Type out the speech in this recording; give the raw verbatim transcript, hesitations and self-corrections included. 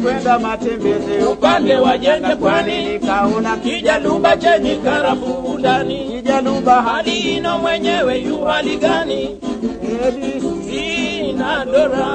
nilikwenda matembezi upande wa Jenda Pwani, nikaona kijaluba chenye karafuu ndani. kijaluba Hali ino mwenyewe yu hali gani? hadi Sina dora